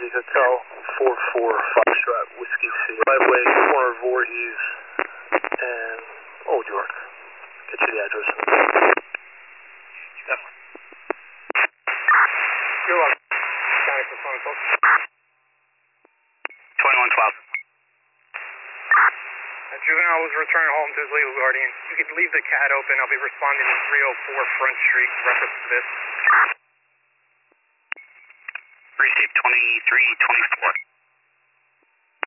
Hotel 44 Foxtrot Whiskey C. Driveway, corner of Voorhees and Old York. Get you the address. Definitely. You're welcome. County for phone call. 2112. Juvenile was returning home to his legal guardian. You can leave the cat open. I'll be responding to 304 Front Street, reference to this. Received 2324.